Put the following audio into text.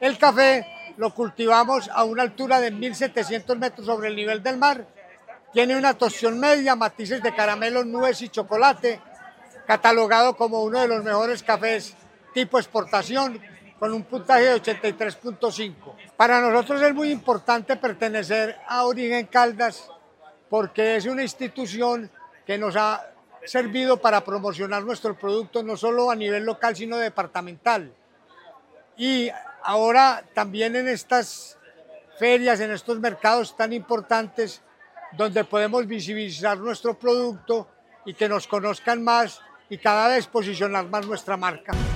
El café lo cultivamos a una altura de 1.700 metros sobre el nivel del mar. Tiene una tostión media, matices de caramelo, nuez y chocolate, catalogado como uno de los mejores cafés tipo exportación, con un puntaje de 83.5. Para nosotros es muy importante pertenecer a Origen Caldas porque es una institución que nos ha servido para promocionar nuestro producto no solo a nivel local sino departamental. Y ahora también en estas ferias, en estos mercados tan importantes donde podemos visibilizar nuestro producto y que nos conozcan más y cada vez posicionar más nuestra marca.